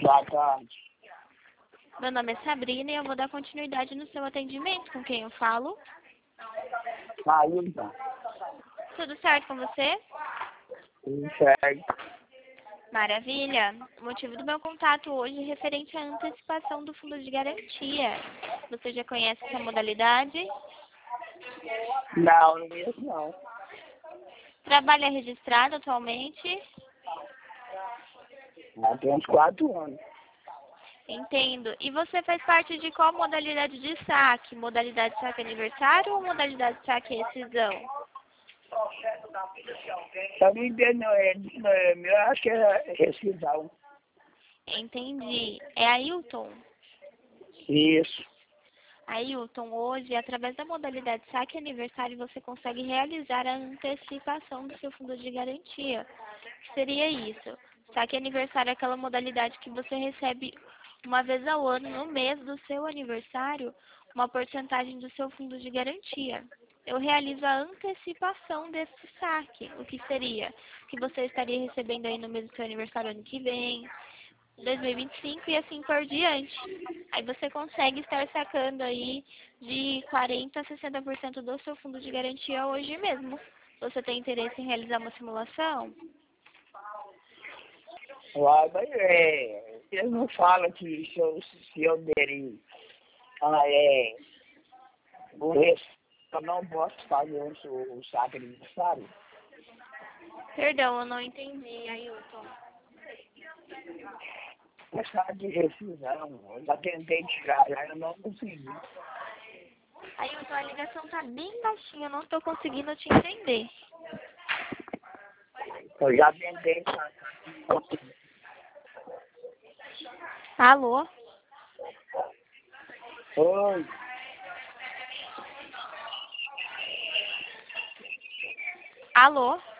Boa tarde. Meu nome é Sabrina e eu vou dar continuidade no seu atendimento. Com quem eu falo? Maílda. Tudo certo com você? Tudo certo. Maravilha. O motivo do meu contato hoje é referente à antecipação do fundo de garantia. Você já conhece essa modalidade? Não, não conheço não. Trabalha registrado atualmente? Já tem uns 4 anos. Entendo. E você faz parte de qual modalidade de saque? Modalidade saque aniversário ou modalidade saque rescisão? Eu não entendo, eu acho que é rescisão. Entendi. É Ailton? Isso. Ailton, hoje, através da modalidade saque aniversário, você consegue realizar a antecipação do seu fundo de garantia. O que seria isso? Saque aniversário é aquela modalidade que você recebe uma vez ao ano, no mês do seu aniversário, uma porcentagem do seu fundo de garantia. Eu realizo a antecipação desse saque. O que seria? Que você estaria recebendo aí no mês do seu aniversário ano que vem, 2025 e assim por diante. Aí você consegue estar sacando aí de 40% a 60% do seu fundo de garantia hoje mesmo. Você tem interesse em realizar uma simulação? Uai, mas eles não falam que se eu derem o resto, eu não posso fazer o saque aniversário. Perdão, eu não entendi, Ailton. É saque de rescisão. Eu já tentei tirar, já eu não consegui. Ailton, a ligação tá bem baixinha, eu não estou conseguindo te entender. Eu já tentei sacar. Alô? Oi. Alô?